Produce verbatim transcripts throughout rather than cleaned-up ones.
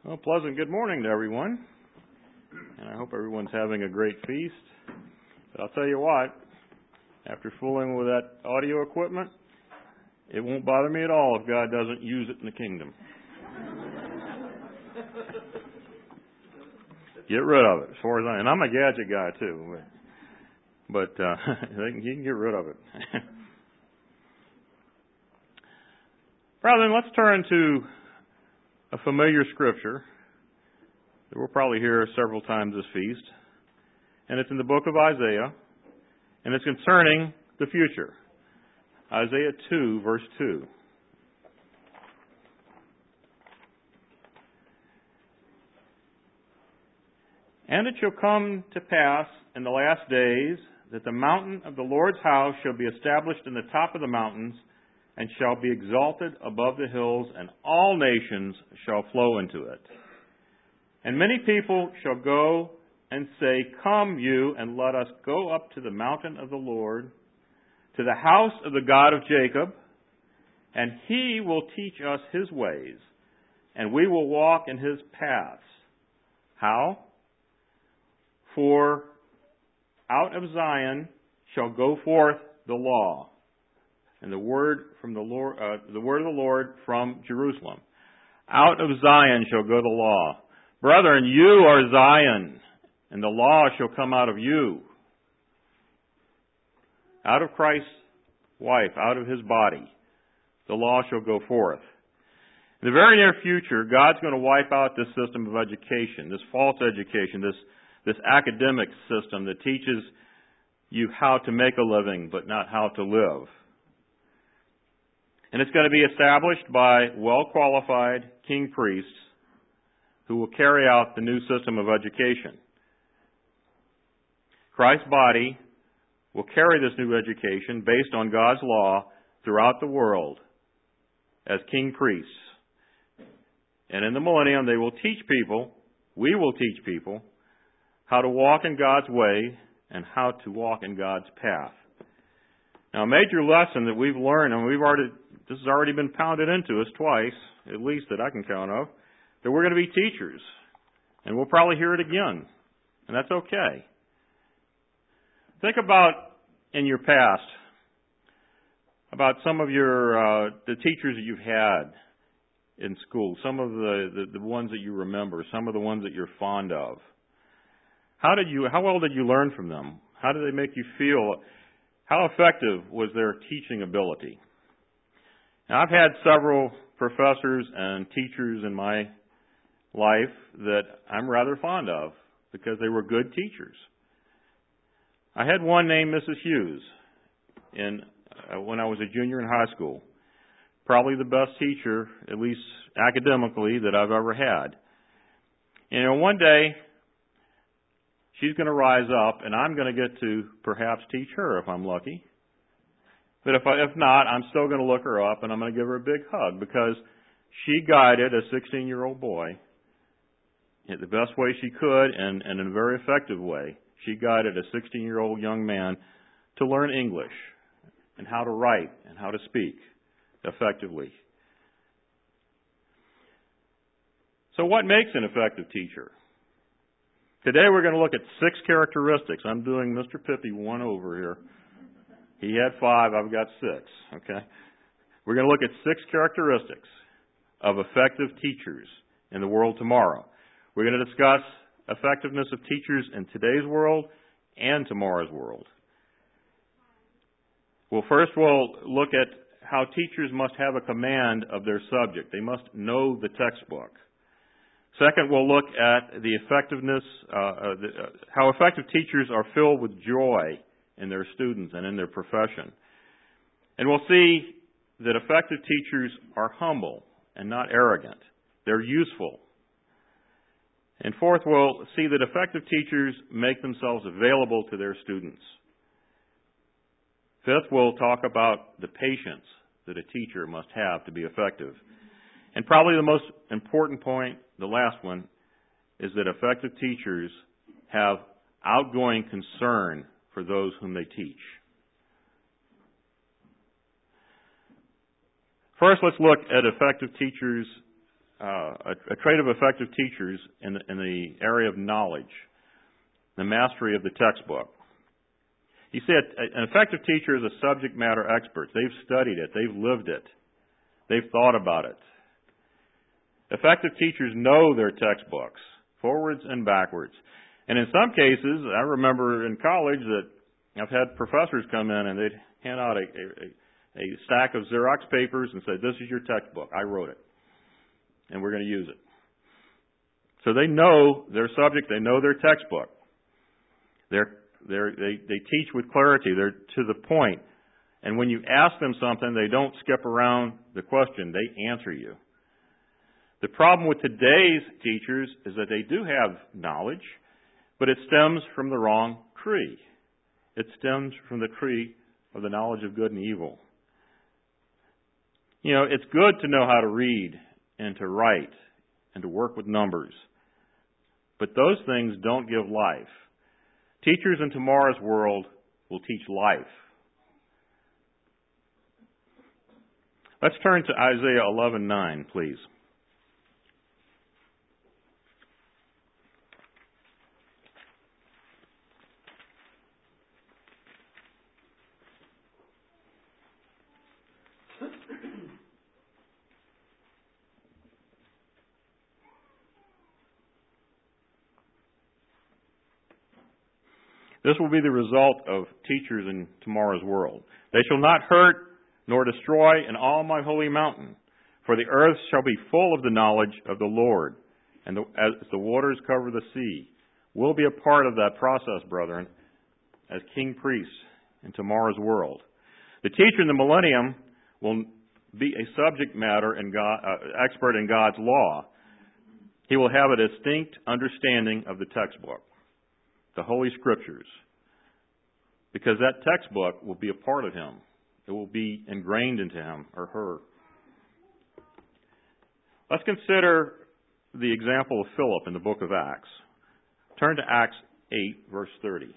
Well, pleasant good morning to everyone. And I hope everyone's having a great feast. But I'll tell you what, after fooling with that audio equipment, it won't bother me at all if God doesn't use it in the kingdom. Get rid of it, as far as I and I'm a gadget guy too, but, but uh, they can, you can get rid of it. Rather than let's turn to a familiar scripture that we'll probably hear several times this feast, and it's in the book of Isaiah, and it's concerning the future. Isaiah two, verse two. And it shall come to pass in the last days that the mountain of the Lord's house shall be established in the top of the mountains, and shall be exalted above the hills, and all nations shall flow into it. And many people shall go and say, Come you, and let us go up to the mountain of the Lord, to the house of the God of Jacob, and He will teach us His ways, and we will walk in His paths. How? For out of Zion shall go forth the law, and the word from the Lord, uh, the word of the Lord from Jerusalem. Out of Zion shall go the law. Brethren, you are Zion, and the law shall come out of you. Out of Christ's wife, out of His body, the law shall go forth. In the very near future, God's going to wipe out this system of education, this false education, this, this academic system that teaches you how to make a living, but not how to live. And it's going to be established by well-qualified king priests who will carry out the new system of education. Christ's body will carry this new education based on God's law throughout the world as king priests. And in the millennium, they will teach people, we will teach people, how to walk in God's way and how to walk in God's path. Now, a major lesson that we've learned, and we've already, this has already been pounded into us twice, at least that I can count of, that we're going to be teachers. And we'll probably hear it again. And that's okay. Think about in your past, about some of your, uh, the teachers that you've had in school, some of the, the, the ones that you remember, some of the ones that you're fond of. How did you, how well did you learn from them? How did they make you feel? How effective was their teaching ability? Now, I've had several professors and teachers in my life that I'm rather fond of because they were good teachers. I had one named Missus Hughes in, uh, when I was a junior in high school. Probably the best teacher, at least academically, that I've ever had. And, you know, one day, she's going to rise up, and I'm going to get to perhaps teach her if I'm lucky. But if I, if not, I'm still going to look her up, and I'm going to give her a big hug because she guided a sixteen-year-old boy in the best way she could and, and in a very effective way. She guided a sixteen-year-old young man to learn English and how to write and how to speak effectively. So what makes an effective teacher? Today we're going to look at six characteristics. I'm doing Mister Pippy one over here. He had five, I've got six, okay? We're going to look at six characteristics of effective teachers in the world tomorrow. We're going to discuss effectiveness of teachers in today's world and tomorrow's world. Well, first we'll look at how teachers must have a command of their subject. They must know the textbook. Second, we'll look at the effectiveness, uh, uh, the, uh, how effective teachers are filled with joy in their students and in their profession. And we'll see that effective teachers are humble and not arrogant. They're useful. And fourth, we'll see that effective teachers make themselves available to their students. Fifth, we'll talk about the patience that a teacher must have to be effective. And probably the most important point, the last one, is that effective teachers have outgoing concern for those whom they teach. First, let's look at effective teachers' uh, a, a trait of effective teachers in the, in the area of knowledge, the mastery of the textbook. You see, an effective teacher is a subject matter expert. They've studied it. They've lived it. They've thought about it. Effective teachers know their textbooks, forwards and backwards. And in some cases, I remember in college that I've had professors come in and they'd hand out a, a, a stack of Xerox papers and say, this is your textbook. I wrote it. And we're going to use it. So they know their subject. They know their textbook. They're, they're, they, they teach with clarity. They're to the point. And when you ask them something, they don't skip around the question. They answer you. The problem with today's teachers is that they do have knowledge, but it stems from the wrong tree. It stems from the tree of the knowledge of good and evil. You know, it's good to know how to read and to write and to work with numbers. But those things don't give life. Teachers in tomorrow's world will teach life. Let's turn to Isaiah eleven nine, please. This will be the result of teachers in tomorrow's world. They shall not hurt nor destroy in all my holy mountain, for the earth shall be full of the knowledge of the Lord, and the, as the waters cover the sea. We'll be a part of that process, brethren, as king priests in tomorrow's world. The teacher in the millennium will be a subject matter and God, uh, expert in God's law. He will have a distinct understanding of the textbook, the Holy Scriptures, because that textbook will be a part of him. It will be ingrained into him or her. Let's consider the example of Philip in the book of Acts. Turn to Acts eight, verse thirty.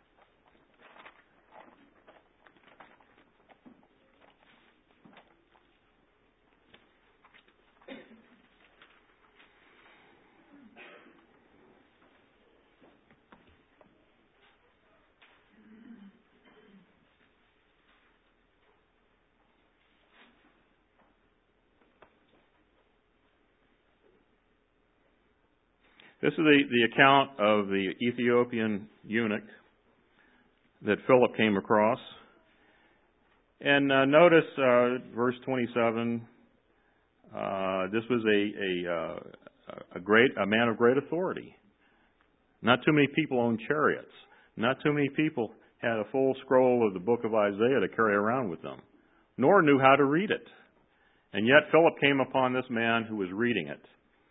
This is the, the account of the Ethiopian eunuch that Philip came across. And uh, notice uh, verse twenty-seven. Uh, this was a a, uh, a great a man of great authority. Not too many people owned chariots. Not too many people had a full scroll of the book of Isaiah to carry around with them, nor knew how to read it. And yet Philip came upon this man who was reading it.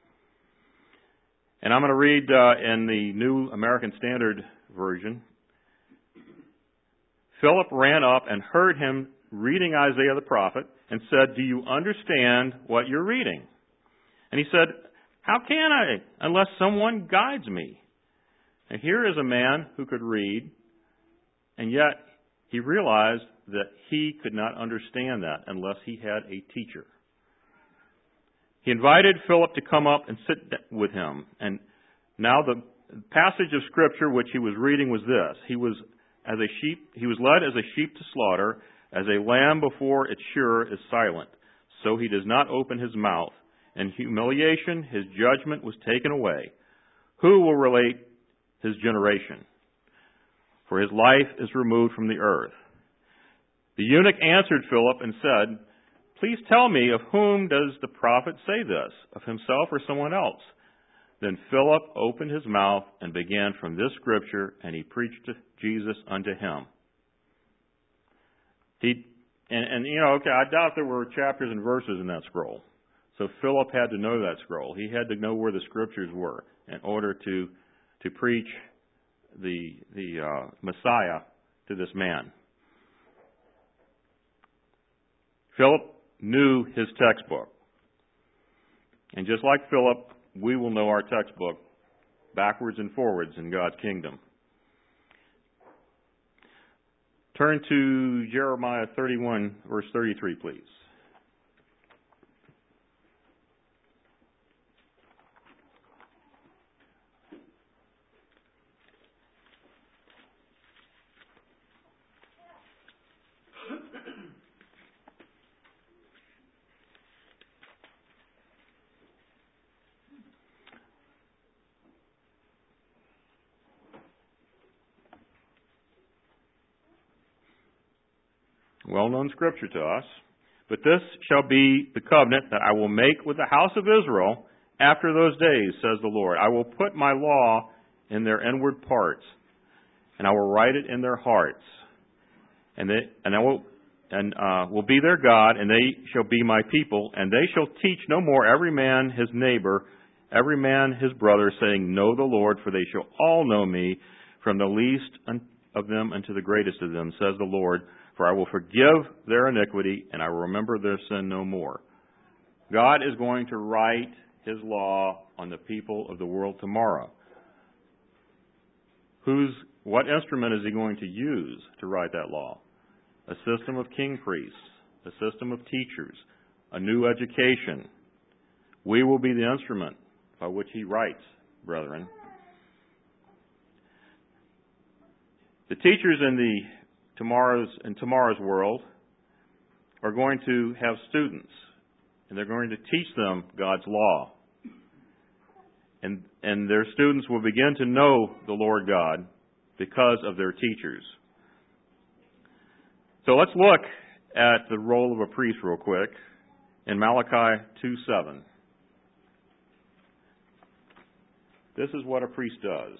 And I'm going to read uh, in the New American Standard Version. Philip ran up and heard him reading Isaiah the prophet and said, "Do you understand what you're reading?" And he said, "How can I, unless someone guides me?" And here is a man who could read, and yet he realized that he could not understand that unless he had a teacher. He invited Philip to come up and sit with him. And now the passage of Scripture which he was reading was this. He was as a sheep, he was led as a sheep to slaughter, as a lamb before its shearer is silent. So he does not open his mouth. In humiliation his judgment was taken away. Who will relate his generation? For his life is removed from the earth. The eunuch answered Philip and said, "Please tell me, of whom does the prophet say this, of himself or someone else?" Then Philip opened his mouth and began from this scripture, and he preached Jesus unto him. He and, and you know, okay, I doubt there were chapters and verses in that scroll. So Philip had to know that scroll. He had to know where the scriptures were in order to to preach the the uh, Messiah to this man. Philip knew his textbook. And just like Philip, we will know our textbook backwards and forwards in God's kingdom. Turn to Jeremiah thirty-one, verse thirty-three, please. well-known scripture to us. But this shall be the covenant that I will make with the house of Israel after those days, says the Lord. I will put my law in their inward parts, and I will write it in their hearts. And they, and I will and uh, will be their God, and they shall be my people, and they shall teach no more every man his neighbor, every man his brother, saying, Know the Lord, for they shall all know me, from the least of them unto the greatest of them, says the Lord. For I will forgive their iniquity, and I will remember their sin no more. God is going to write His law on the people of the world tomorrow. Who's, what instrument is He going to use to write that law? A system of king priests, a system of teachers, a new education. We will be the instrument by which He writes, brethren. The teachers in the tomorrow's in tomorrow's world are going to have students, and they're going to teach them God's law. And and their students will begin to know the Lord God because of their teachers. So let's look at the role of a priest real quick in Malachi two seven. This is what a priest does.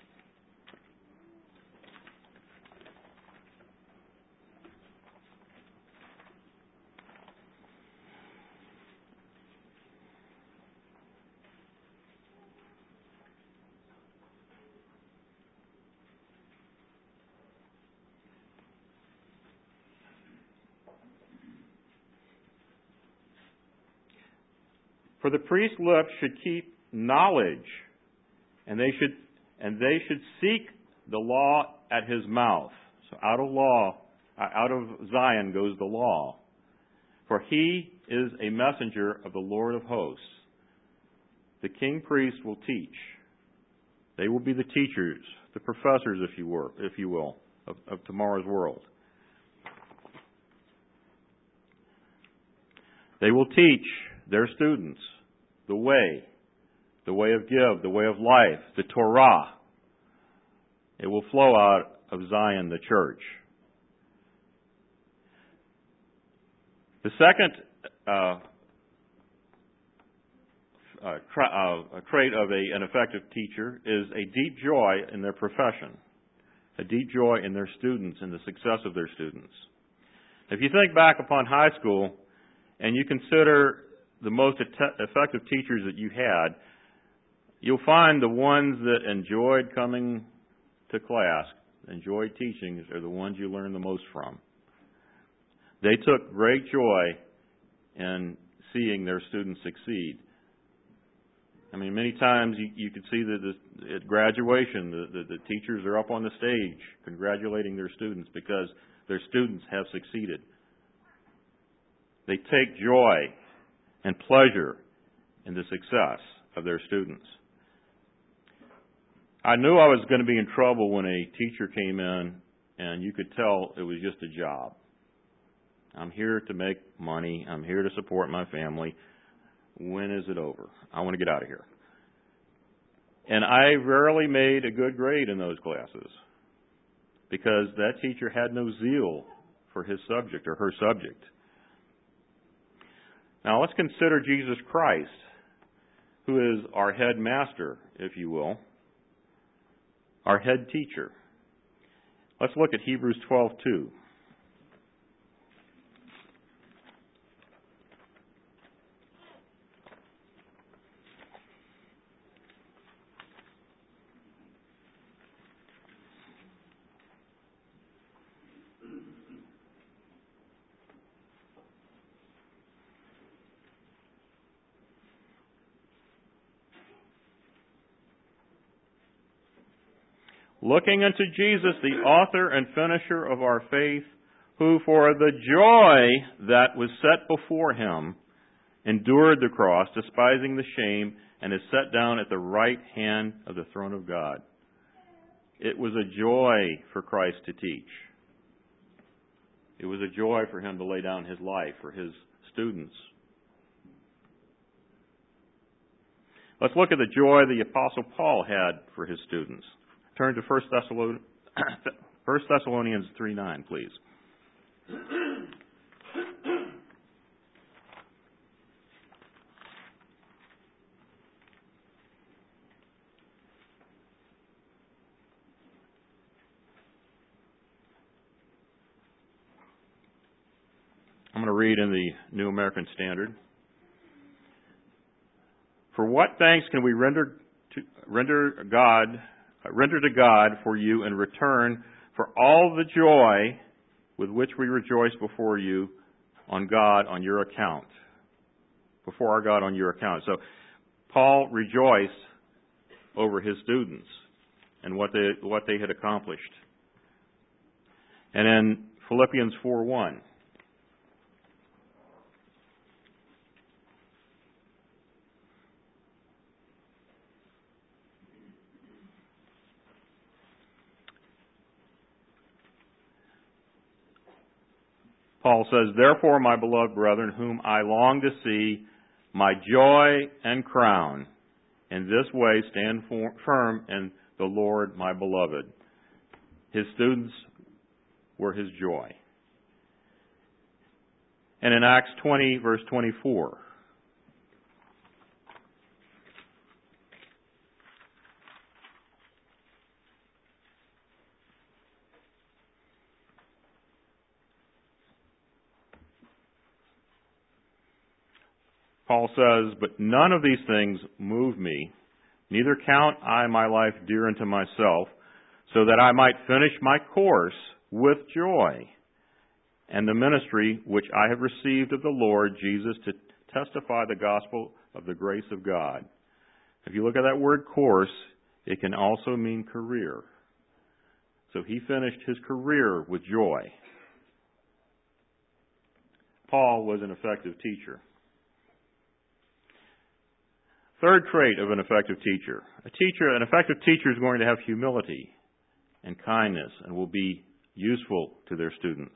For the priest's lips should keep knowledge, and they should and they should seek the law at his mouth. So out of law, out of Zion goes the law. For he is a messenger of the Lord of hosts. The king priest will teach. They will be the teachers, the professors, if you were, if you will, of, of tomorrow's world. They will teach their students the way, the way of give, the way of life, the Torah. It will flow out of Zion, the church. The second uh, uh, tra- uh, trait of a, an effective teacher is a deep joy in their profession, a deep joy in their students and the success of their students. If you think back upon high school and you consider the most effective teachers that you had, you'll find the ones that enjoyed coming to class, enjoyed teaching, are the ones you learn the most from. They took great joy in seeing their students succeed. I mean, many times you, you could see that this, at graduation, the, the, the teachers are up on the stage congratulating their students because their students have succeeded. They take joy and pleasure in the success of their students. I knew I was going to be in trouble when a teacher came in and you could tell it was just a job. I'm here to make money. I'm here to support my family. When is it over? I want to get out of here. And I rarely made a good grade in those classes because that teacher had no zeal for his subject or her subject. Now let's consider Jesus Christ, who is our head master, if you will, our head teacher. Let's look at Hebrews twelve two. Looking unto Jesus, the author and finisher of our faith, who for the joy that was set before him endured the cross, despising the shame, and is set down at the right hand of the throne of God. It was a joy for Christ to teach. It was a joy for him to lay down his life for his students. Let's look at the joy the Apostle Paul had for his students. Turn to First Thessalonians three nine, please. read in the New American Standard. For what thanks can we render to render God render to God for you in return for all the joy with which we rejoice before you on God on your account. Before our God on your account. So Paul rejoiced over his students and what they what they had accomplished. And in Philippians four one, Paul says, "Therefore, my beloved brethren, whom I long to see, my joy and crown, in this way stand firm in the Lord, my beloved." His students were his joy. And in Acts twenty, verse twenty-four, Paul says, "But none of these things move me, neither count I my life dear unto myself, so that I might finish my course with joy, and the ministry which I have received of the Lord Jesus to testify the gospel of the grace of God." If you look at that word course, it can also mean career. So he finished his career with joy. Paul was an effective teacher. Third trait of an effective teacher. A teacher, an effective teacher is going to have humility and kindness and will be useful to their students.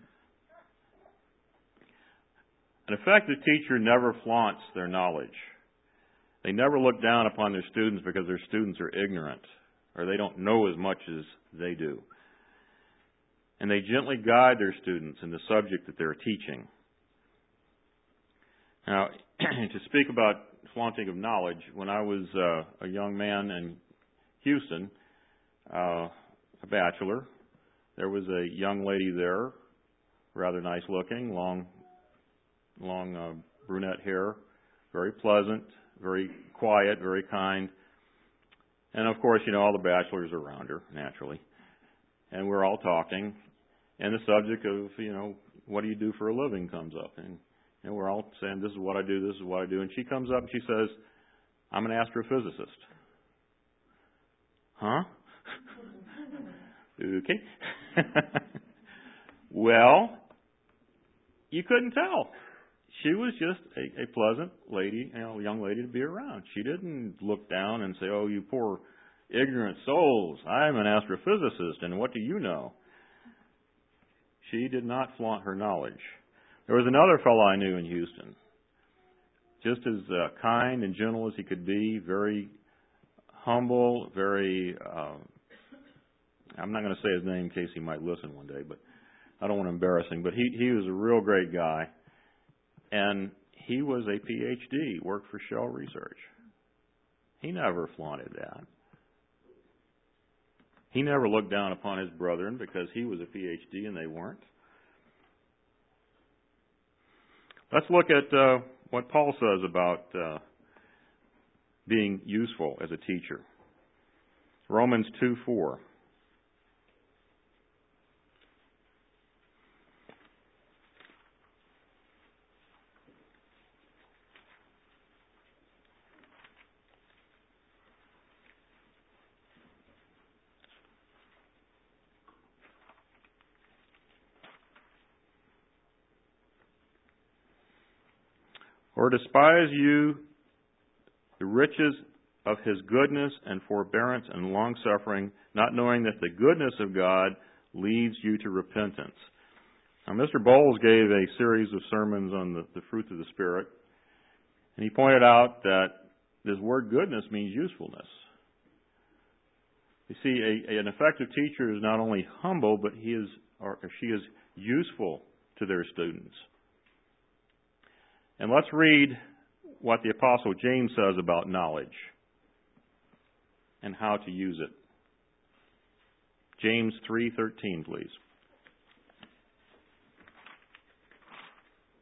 An effective teacher never flaunts their knowledge. They never look down upon their students because their students are ignorant or they don't know as much as they do. And they gently guide their students in the subject that they're teaching. Now, to speak about flaunting of knowledge, when I was uh, a young man in Houston, uh, a bachelor, there was a young lady there, rather nice looking, long, long uh, brunette hair, very pleasant, very quiet, very kind. And of course, you know, all the bachelors are around her, naturally. And we're all talking, and the subject of, you know, what do you do for a living comes up. And, and we're all saying, this is what I do, this is what I do. And she comes up and she says, "I'm an astrophysicist." Huh? Okay. Well, you couldn't tell. She was just a, a pleasant lady, you know, young lady to be around. She didn't look down and say, "Oh, you poor ignorant souls, I'm an astrophysicist, and what do you know?" She did not flaunt her knowledge. There was another fellow I knew in Houston, just as uh, kind and gentle as he could be, very humble, very, uh, I'm not going to say his name in case he might listen one day, but I don't want to embarrass him, but he, he was a real great guy. And he was a P H D, worked for Shell Research. He never flaunted that. He never looked down upon his brethren because he was a P H D and they weren't. Let's look at uh, what Paul says about uh, being useful as a teacher. Romans two four. Or despise you the riches of his goodness and forbearance and long-suffering, not knowing that the goodness of God leads you to repentance. Now, Mister Bowles gave a series of sermons on the, the fruits of the Spirit, and he pointed out that this word goodness means usefulness. You see, a, a, an effective teacher is not only humble, but he is, or she is useful to their students. And let's read what the Apostle James says about knowledge and how to use it. James three thirteen, please.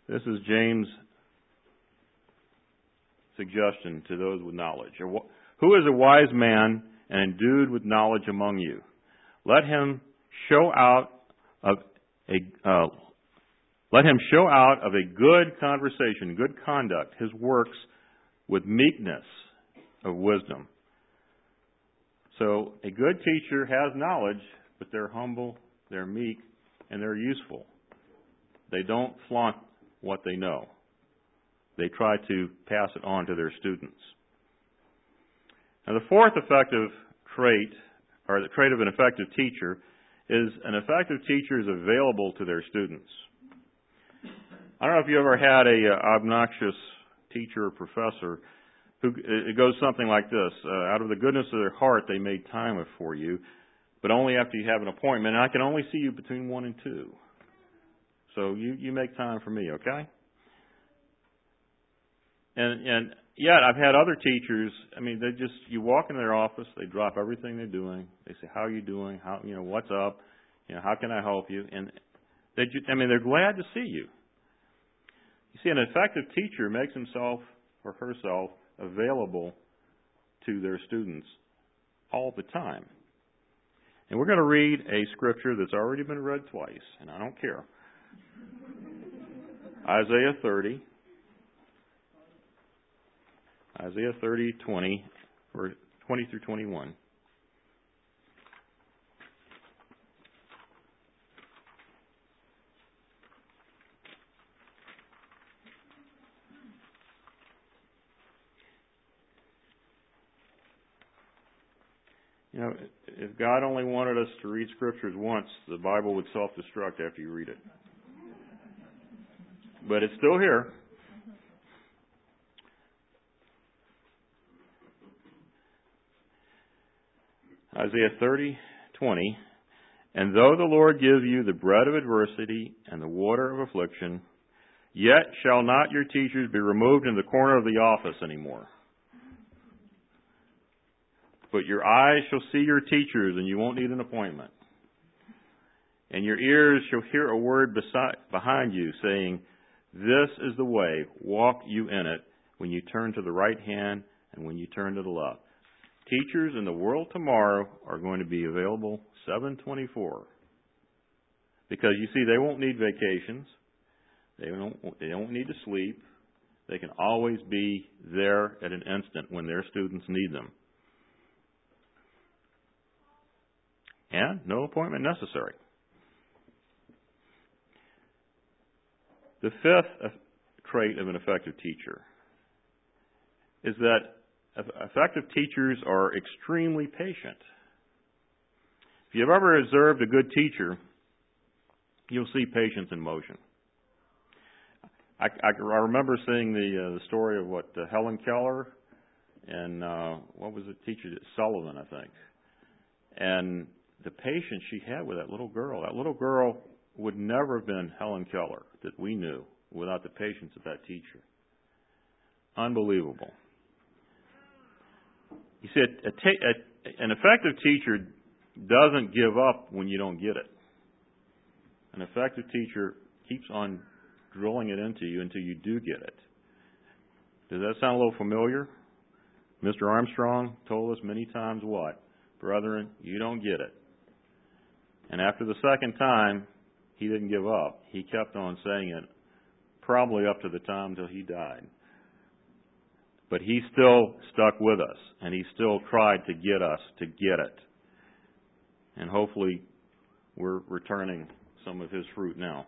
This is James' suggestion to those with knowledge. Who is a wise man and endued with knowledge among you? Let him show out of a uh, let him show out of a good conversation, good conduct, his works with meekness of wisdom. So a good teacher has knowledge, but they're humble, they're meek, and they're useful. They don't flaunt what they know. They try to pass it on to their students. Now, the fourth effective trait, or the trait of an effective teacher, is an effective teacher is available to their students. I don't know if you ever had a uh, obnoxious teacher or professor who, it goes something like this. Uh, out of the goodness of their heart, they made time for you, but only after you have an appointment. And I can only see you between one and two. So you, you make time for me, okay? And, and yet, I've had other teachers, I mean, they just, you walk in their office, they drop everything they're doing. They say, how are you doing? How, you know, what's up? You know, how can I help you? And they, I mean, they're glad to see you. You see, an effective teacher makes himself or herself available to their students all the time. And we're going to read a scripture that's already been read twice, and I don't care. Isaiah thirty. Isaiah thirty, twenty, or twenty through twenty-one. You know, if God only wanted us to read scriptures once, the Bible would self-destruct after you read it. But it's still here. Isaiah thirty, twenty. And though the Lord give you the bread of adversity and the water of affliction, yet shall not your teachers be removed in the corner of the office anymore. But your eyes shall see your teachers, and you won't need an appointment. And your ears shall hear a word beside, behind you, saying, this is the way, walk you in it, when you turn to the right hand and when you turn to the left. Teachers in the world tomorrow are going to be available seven twenty-four. Because, you see, they won't need vacations. They don't, they don't need to sleep. They can always be there at an instant when their students need them. And no appointment necessary. The fifth trait of an effective teacher is that effective teachers are extremely patient. If you've ever observed a good teacher, you'll see patience in motion. I, I, I remember seeing the uh, the story of what uh, Helen Keller and uh, what was it, teacher Sullivan, I think, and the patience she had with that little girl. That little girl would never have been Helen Keller that we knew without the patience of that teacher. Unbelievable. You see, a, a ta- a, an effective teacher doesn't give up when you don't get it. An effective teacher keeps on drilling it into you until you do get it. Does that sound a little familiar? Mister Armstrong told us many times what? Brethren, you don't get it. And after the second time, he didn't give up. He kept on saying it, probably up to the time until he died. But he still stuck with us, and he still tried to get us to get it. And hopefully we're returning some of his fruit now.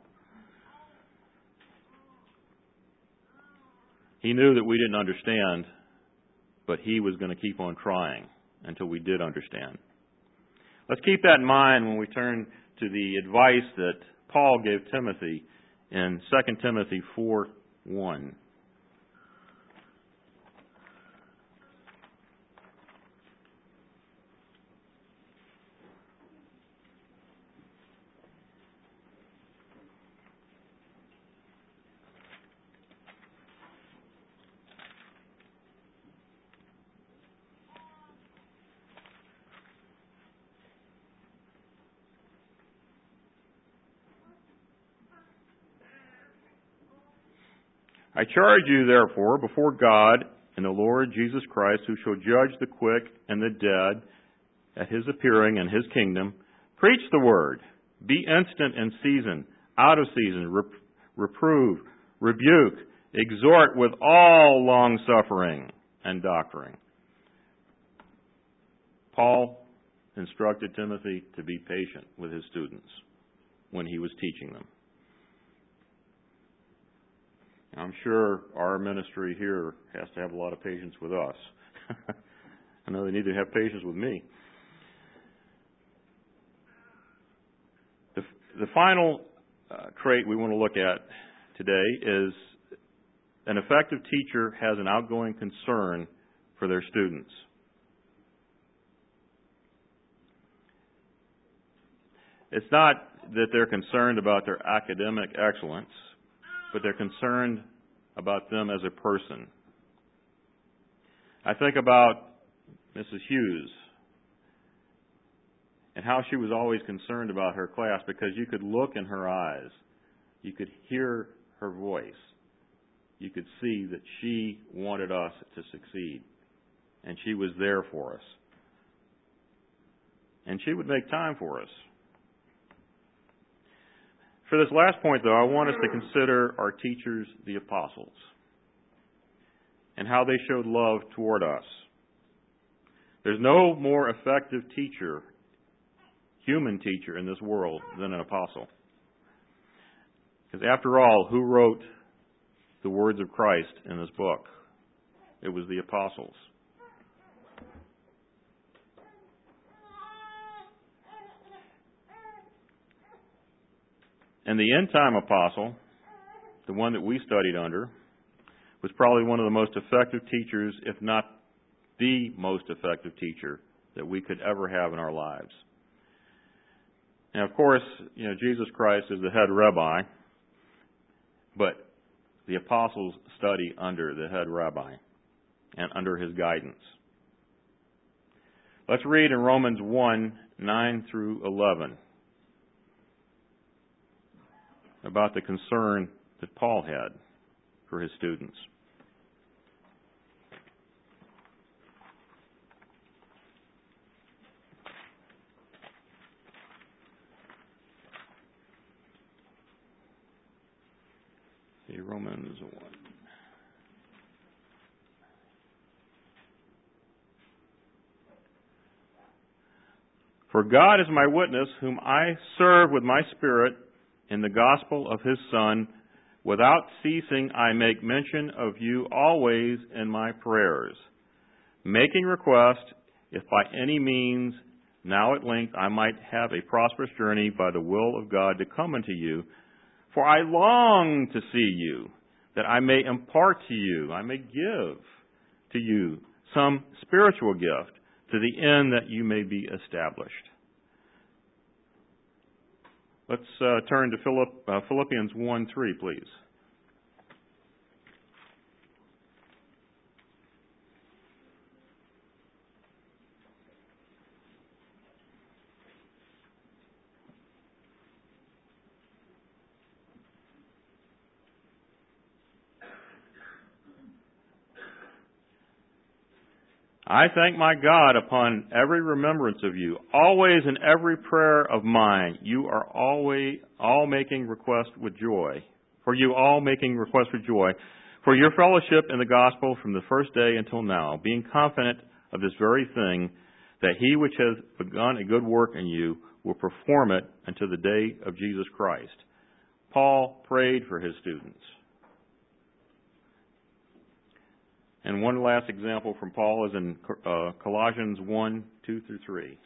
He knew that we didn't understand, but he was going to keep on trying until we did understand. Let's keep that in mind when we turn to the advice that Paul gave Timothy in Second Timothy four one. I charge you, therefore, before God and the Lord Jesus Christ, who shall judge the quick and the dead at his appearing in his kingdom, preach the word. Be instant in season, out of season, rep- reprove, rebuke, exhort with all long-suffering and doctrine. Paul instructed Timothy to be patient with his students when he was teaching them. I'm sure our ministry here has to have a lot of patience with us. I know they need to have patience with me. The, the final uh, trait we want to look at today is an effective teacher has an outgoing concern for their students. It's not that they're concerned about their academic excellence, but they're concerned about them as a person. I think about Missus Hughes and how she was always concerned about her class, because you could look in her eyes, you could hear her voice, you could see that she wanted us to succeed, and she was there for us. And she would make time for us. For this last point, though, I want us to consider our teachers, the apostles, and how they showed love toward us. There's no more effective teacher, human teacher in this world than an apostle. Because after all, who wrote the words of Christ in this book? It was the apostles. And the end-time apostle, the one that we studied under, was probably one of the most effective teachers, if not the most effective teacher that we could ever have in our lives. And of course, you know, Jesus Christ is the head rabbi, but the apostles study under the head rabbi and under his guidance. Let's read in Romans one, nine through eleven. About the concern that Paul had for his students. See, Romans one. For God is my witness, whom I serve with my spirit in the gospel of his Son. Without ceasing I make mention of you always in my prayers, making request, if by any means now at length I might have a prosperous journey by the will of God to come unto you. For I long to see you, that I may impart to you, I may give to you some spiritual gift, to the end that you may be established. Let's uh, turn to Philipp, uh, Philippians one three, please. I thank my God upon every remembrance of you, always in every prayer of mine. You are always all making request with joy. For you all making request with joy, for your fellowship in the gospel from the first day until now, being confident of this very thing, that he which has begun a good work in you will perform it until the day of Jesus Christ. Paul prayed for his students. And one last example from Paul is in uh, Colossians one, two through three.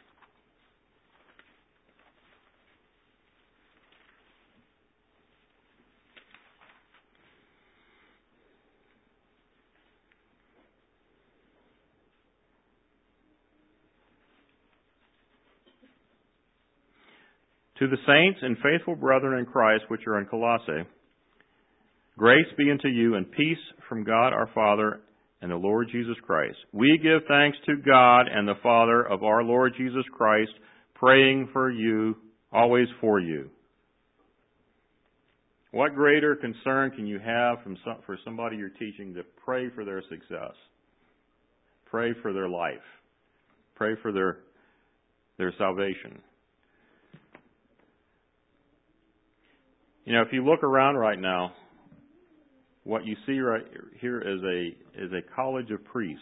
To the saints and faithful brethren in Christ which are in Colossae, grace be unto you and peace from God our Father and the Lord Jesus Christ. We give thanks to God and the Father of our Lord Jesus Christ, praying for you, always for you. What greater concern can you have from some, for somebody you're teaching to pray for their success? Pray for their life. Pray for their their salvation. You know, if you look around right now, what you see right here is a is a college of priests,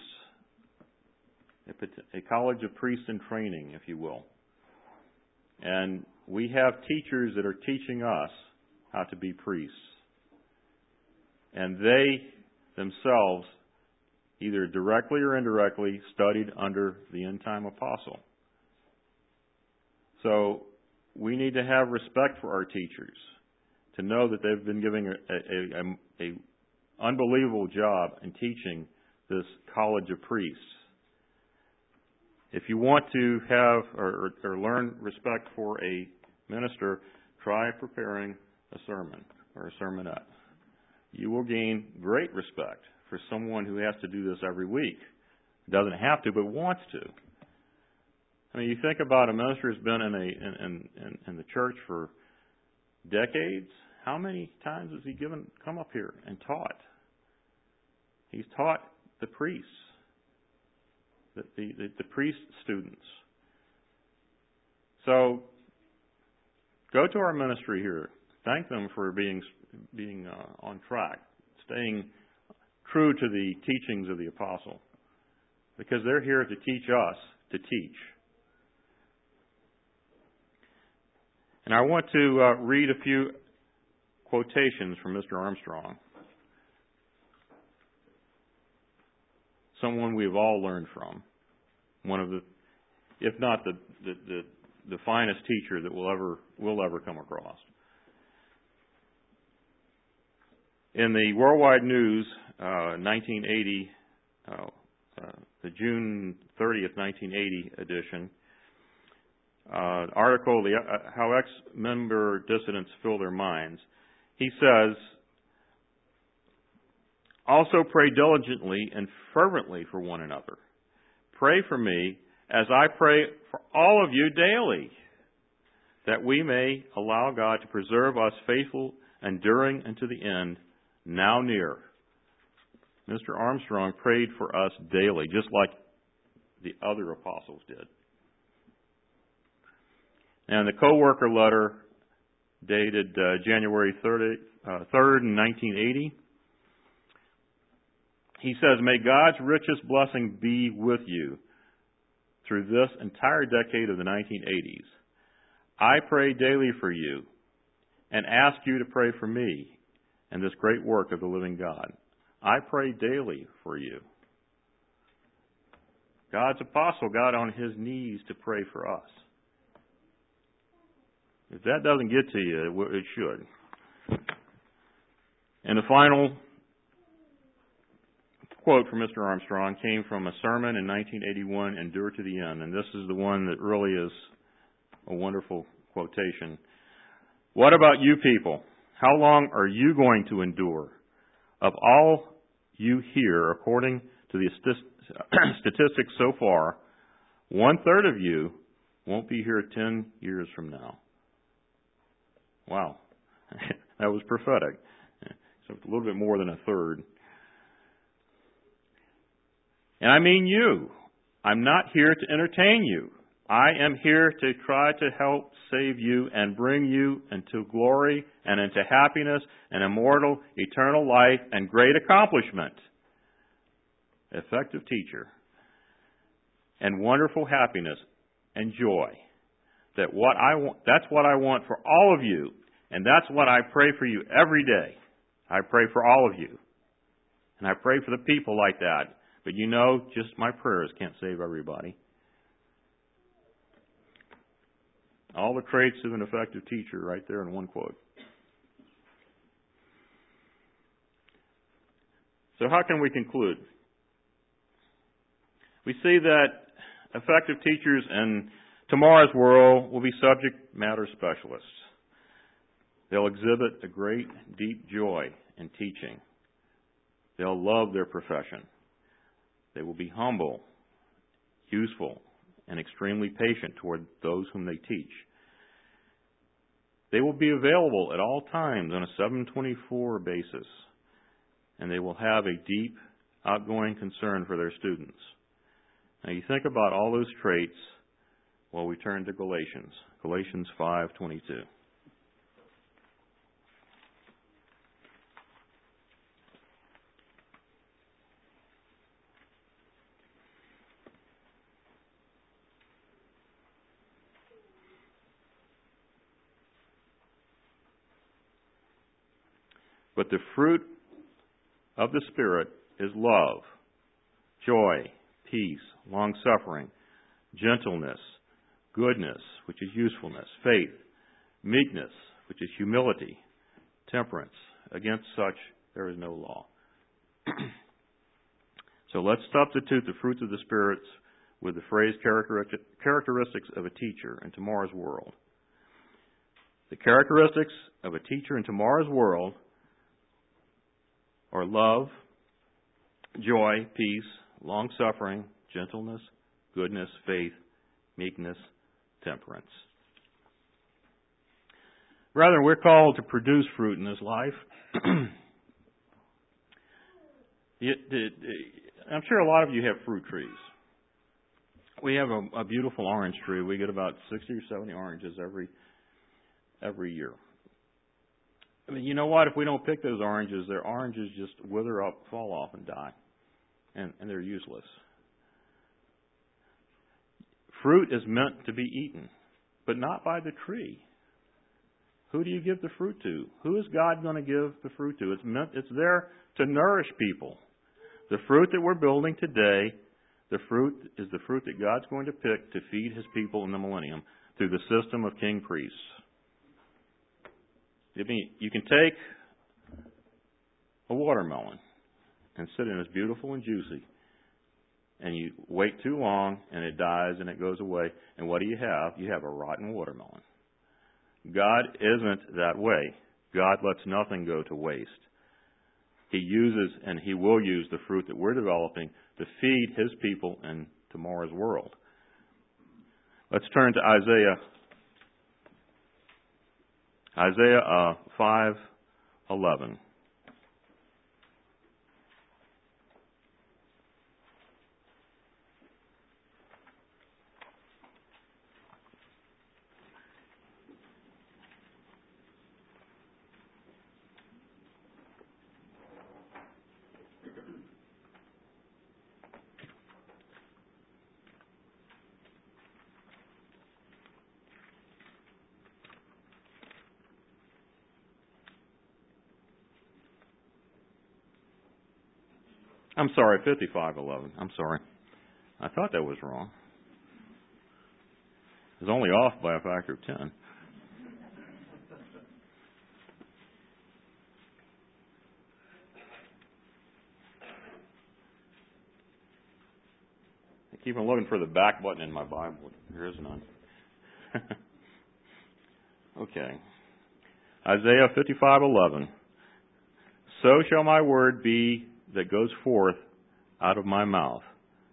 a, a college of priests in training, if you will. And we have teachers that are teaching us how to be priests. And they themselves, either directly or indirectly, studied under the end-time apostle. So we need to have respect for our teachers, to know that they've been giving a, a, a, a unbelievable job in teaching this college of priests. If you want to have or, or, or learn respect for a minister, try preparing a sermon or a sermonette. You will gain great respect for someone who has to do this every week. Doesn't have to, but wants to. I mean, you think about a minister who's been in a in, in, in the church for decades. How many times has he given come up here and taught? He's taught the priests, the the, the, the priest students. So go to our ministry here. Thank them for being being uh, on track, staying true to the teachings of the apostle, because they're here to teach us to teach. And I want to uh, read a few quotations from Mister Armstrong, someone we've all learned from, one of the, if not the the, the, the finest teacher that we'll ever will ever come across. In the Worldwide News, uh, nineteen eighty, uh, uh, the June thirtieth, nineteen eighty edition, uh, article, the, uh, How Ex-Member Dissidents Fill Their Minds, he says, also pray diligently and fervently for one another. Pray for me as I pray for all of you daily, that we may allow God to preserve us faithful, enduring unto the end, now near. Mister Armstrong prayed for us daily, just like the other apostles did. And the co-worker letter dated uh, January third in nineteen eighty, he says, may God's richest blessing be with you through this entire decade of the nineteen eighties. I pray daily for you and ask you to pray for me and this great work of the living God. I pray daily for you. God's apostle got on his knees to pray for us. If that doesn't get to you, it should. And the final quote from Mister Armstrong came from a sermon in nineteen eighty-one, Endure to the End. And this is the one that really is a wonderful quotation. What about you people? How long are you going to endure? Of all you hear, according to the statistics so far, one third of you won't be here ten years from now. Wow. That was prophetic. So it's a little bit more than a third. And I mean you. I'm not here to entertain you. I am here to try to help save you and bring you into glory and into happiness and immortal, eternal life and great accomplishment. Effective teacher. And wonderful happiness and joy. That what I want, that's what I want for all of you. And that's what I pray for you every day. I pray for all of you. And I pray for the people like that. But you know, just my prayers can't save everybody. All the traits of an effective teacher right there in one quote. So how can we conclude? We see that effective teachers in tomorrow's world will be subject matter specialists. They'll exhibit a great, deep joy in teaching. They'll love their profession. They will be humble, useful, and extremely patient toward those whom they teach. They will be available at all times on a seven twenty-four basis, and they will have a deep, outgoing concern for their students. Now you think about all those traits while we turn to Galatians. Galatians five twenty-two. But the fruit of the Spirit is love, joy, peace, long-suffering, gentleness, goodness, which is usefulness, faith, meekness, which is humility, temperance. Against such there is no law. So let's substitute the fruits of the Spirit with the phrase characteristics of a teacher in tomorrow's world. The characteristics of a teacher in tomorrow's world are love, joy, peace, long-suffering, gentleness, goodness, faith, meekness, temperance. Brethren, we're called to produce fruit in this life. it, it, I'm sure a lot of you have fruit trees. We have a, a beautiful orange tree. We get about sixty or seventy oranges every every year. I mean, you know what? If we don't pick those oranges, their oranges just wither up, fall off, and die. And, and they're useless. Fruit is meant to be eaten, but not by the tree. Who do you give the fruit to? Who is God going to give the fruit to? It's meant, it's there to nourish people. The fruit that we're building today, the fruit is the fruit that God's going to pick to feed His people in the millennium through the system of king priests. I mean, you can take a watermelon and sit in it's beautiful and juicy, and you wait too long and it dies and it goes away, and what do you have? You have a rotten watermelon. God isn't that way. God lets nothing go to waste. He uses and He will use the fruit that we're developing to feed His people in tomorrow's world. Let's turn to Isaiah Isaiah uh, five eleven. I'm sorry, fifty-five eleven. I'm sorry. I thought that was wrong. It was only off by a factor of ten. I keep on looking for the back button in my Bible. There is none. Okay. Isaiah fifty-five eleven. So shall my word be that goes forth out of my mouth.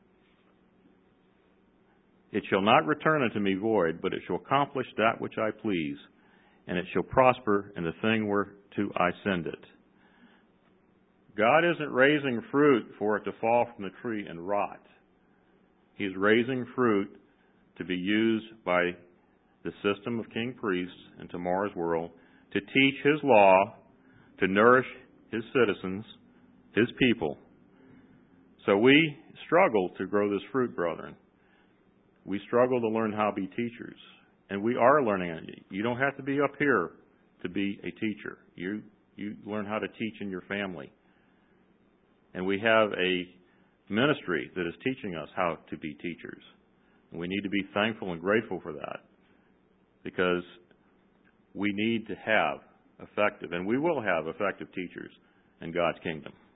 It shall not return unto me void, but it shall accomplish that which I please, and it shall prosper in the thing whereto I send it. God isn't raising fruit for it to fall from the tree and rot. He's raising fruit to be used by the system of king priests in tomorrow's world to teach His law, to nourish His citizens, His people. So we struggle to grow this fruit, brethren. We struggle to learn how to be teachers. And we are learning it. You don't have to be up here to be a teacher. You you learn how to teach in your family. And we have a ministry that is teaching us how to be teachers. And we need to be thankful and grateful for that, because we need to have effective, and we will have effective teachers in God's kingdom.